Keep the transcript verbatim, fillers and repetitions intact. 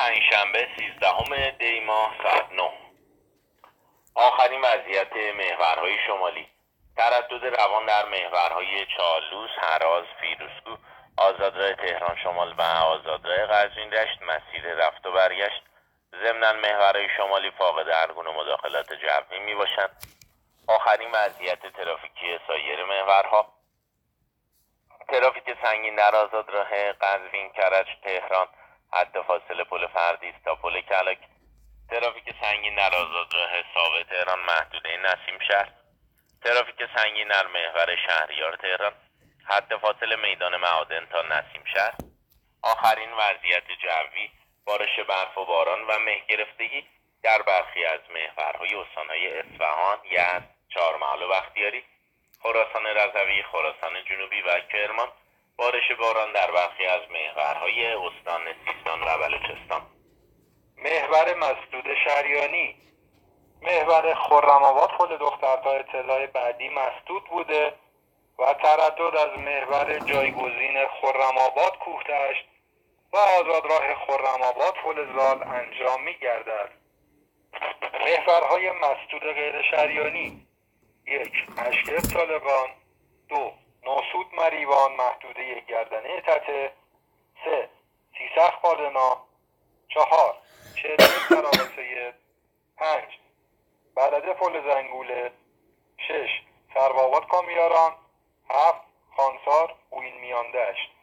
پنجشنبه سیزدهم دی ماه ساعت نه. آخرین وضعیت محورهای شمالی: تردد روان در محورهای چالوس، هراز، فیروزکوه، آزادراه تهران شمال و آزادراه قزوین دشت مسیر رفت و برگشت. ضمناً محورهای شمالی فاقد هر گونه مداخلات جوی می باشند. آخرین وضعیت ترافیکی سایر محورها: ترافیک سنگین در آزادراه قزوین کرج تهران حد فاصله پل فردیس تا پل کلک. ترافیک سنگین در آزادراه ساقه تهران محدوده نسیم شهر. ترافیک سنگین در محور شهریار تهران حد فاصله میدان معادن تا نسیم شهر. آخرین وضعیت جوی: بارش برف و باران و مه گرفتگی در برخی از محورهای استانهای اصفهان، یزد، چهارمحال و بختیاری، خراسان رضوی، خراسان جنوبی و کرمان. بارش باران در برخی از محورهای استان سیستان و بلوچستان. محور مسدود شریانی: محور خرم‌آباد پل دختر تا اطلاع بعدی مسدود بوده و تردد از محور جایگزین خرم‌آباد کوهتشت و آزادراه خرم‌آباد پل زال انجام می‌گردد. محورهای مسدود غیر شریانی: یک اشکر طالقان، دو نوسود مریوان محدوده گردنه تته، سه سیسخ پادنا، چهار چهره سراغ سید، پنج بلده پل زنگوله، شش سروآباد کامیاران، هفت خانسار اوین میاندشت.